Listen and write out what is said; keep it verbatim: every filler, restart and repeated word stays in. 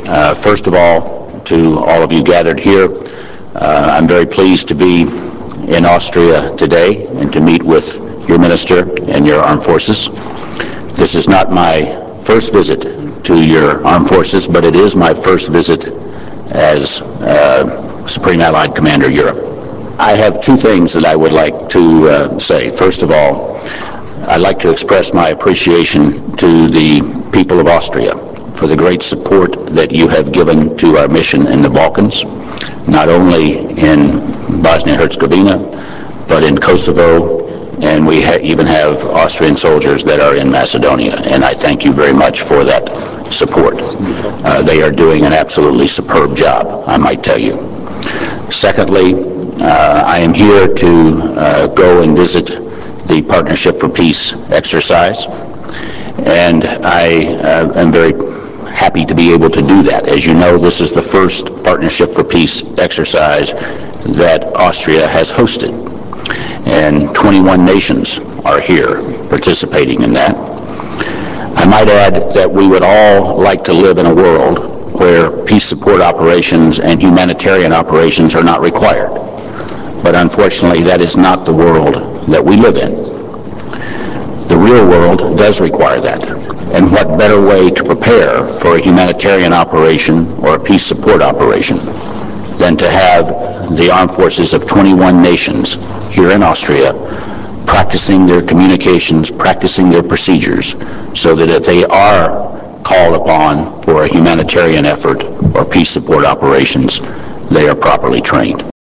Uh, first of all, to all of you gathered here, uh, I'm very pleased to be in Austria today and to meet with your minister and your armed forces. This is not my first visit to your armed forces, but it is my first visit as uh, Supreme Allied Commander Europe. I have two things that I would like to uh, say. First of all, I'd like to express my appreciation to the people of Austria for the great support that you have given to our mission in the Balkans, not only in Bosnia-Herzegovina, but in Kosovo, and we ha even have Austrian soldiers that are in Macedonia, and I thank you very much for that support. Uh, they are doing an absolutely superb job, I might tell you. Secondly, uh, I am here to uh, go and visit the Partnership for Peace exercise, and I uh, am very happy to be able to do that. As you know, this is the first Partnership for Peace exercise that Austria has hosted, and twenty-one nations are here participating in that. I might add that we would all like to live in a world where peace support operations and humanitarian operations are not required. But unfortunately, that is not the world that we live in. The real world does require that. And what better way to prepare for a humanitarian operation or a peace support operation than to have the armed forces of twenty-one nations here in Austria practicing their communications, practicing their procedures, so that if they are called upon for a humanitarian effort or peace support operations, they are properly trained.